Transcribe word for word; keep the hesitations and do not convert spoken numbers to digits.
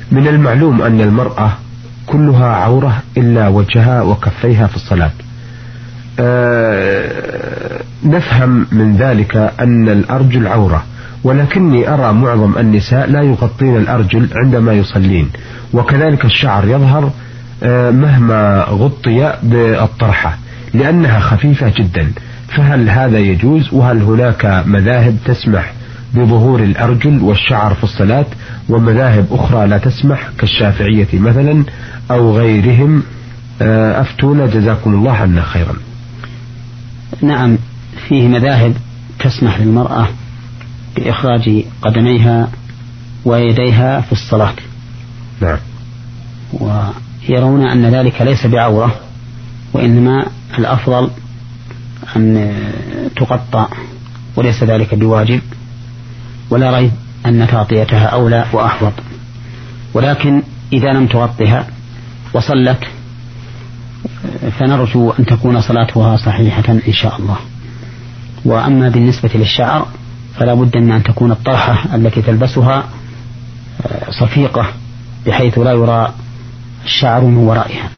من المعلوم أن المرأة كلها عورة إلا وجهها وكفيها في الصلاة. أه نفهم من ذلك أن الأرجل عورة، ولكني أرى معظم النساء لا يغطين الأرجل عندما يصلين، وكذلك الشعر يظهر أه مهما غطي بالطرحة لأنها خفيفة جدا. فهل هذا يجوز؟ وهل هناك مذاهب تسمح بظهور الأرجل والشعر في الصلاة ومذاهب أخرى لا تسمح كالشافعية مثلا أو غيرهم؟ أفتونا جزاكم الله عنا خيرا. نعم، فيه مذاهب تسمح للمرأة بإخراج قدميها ويديها في الصلاة. نعم. ويرون أن ذلك ليس بعورة، وإنما الأفضل أن تقطع، وليس ذلك بواجب، ولا ريب أن تغطيتها أولى وأحوط. ولكن إذا لم تغطها وصلت فنرجو أن تكون صلاتها صحيحة إن شاء الله. وأما بالنسبة للشعر فلا بد من أن تكون الطرحة التي تلبسها صفيقة بحيث لا يرى الشعر من ورائها.